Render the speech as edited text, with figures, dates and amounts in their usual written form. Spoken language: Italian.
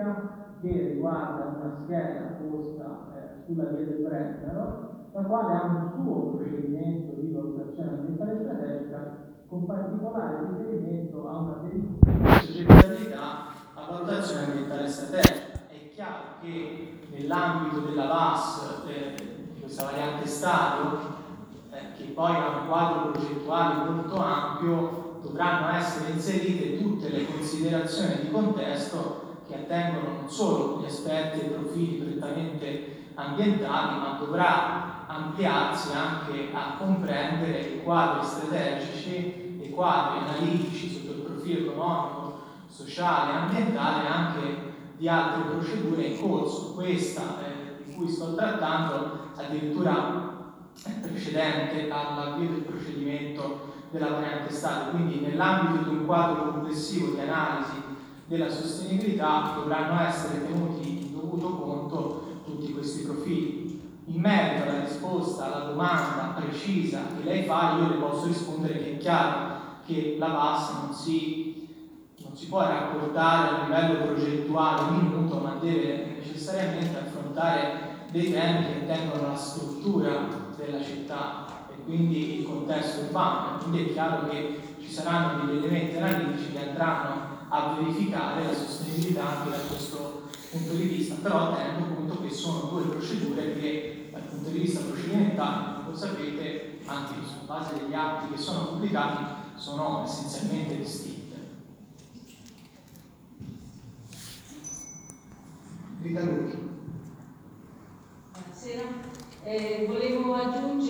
pratica che riguarda una scheda posta sulla via del Brennero, la quale ha un suo procedimento di valutazione ambientale strategica con particolare riferimento a una verificabilità a valutazione ambientale strategica. È chiaro che nell'ambito della VAS, questa variante Stato, che poi ha un quadro progettuale molto ampio, dovranno essere inserite tutte le considerazioni di contesto che attengono non solo gli aspetti e profili prettamente ambientali, ma dovrà ampliarsi anche a comprendere i quadri strategici, i quadri analitici sotto il profilo economico, sociale e ambientale anche di altre procedure in corso. Questa di cui sto trattando addirittura è precedente all'avvio del procedimento della variante Stato, quindi nell'ambito di un quadro complessivo di analisi della sostenibilità dovranno essere tenuti in dovuto conto tutti questi profili. In merito alla risposta alla domanda precisa che lei fa, io le posso rispondere che è chiaro che la VAS non si può rapportare a livello progettuale minuto, ma deve necessariamente affrontare dei temi che attengono alla struttura della città e quindi il contesto urbano. Quindi è chiaro che ci saranno degli elementi analitici che andranno a verificare la sostenibilità anche da questo punto di vista, però tenendo conto che sono due procedure che dal punto di vista procedimentale, come sapete, anche su base degli atti che sono pubblicati, sono essenzialmente distinte. Buonasera, volevo aggiungere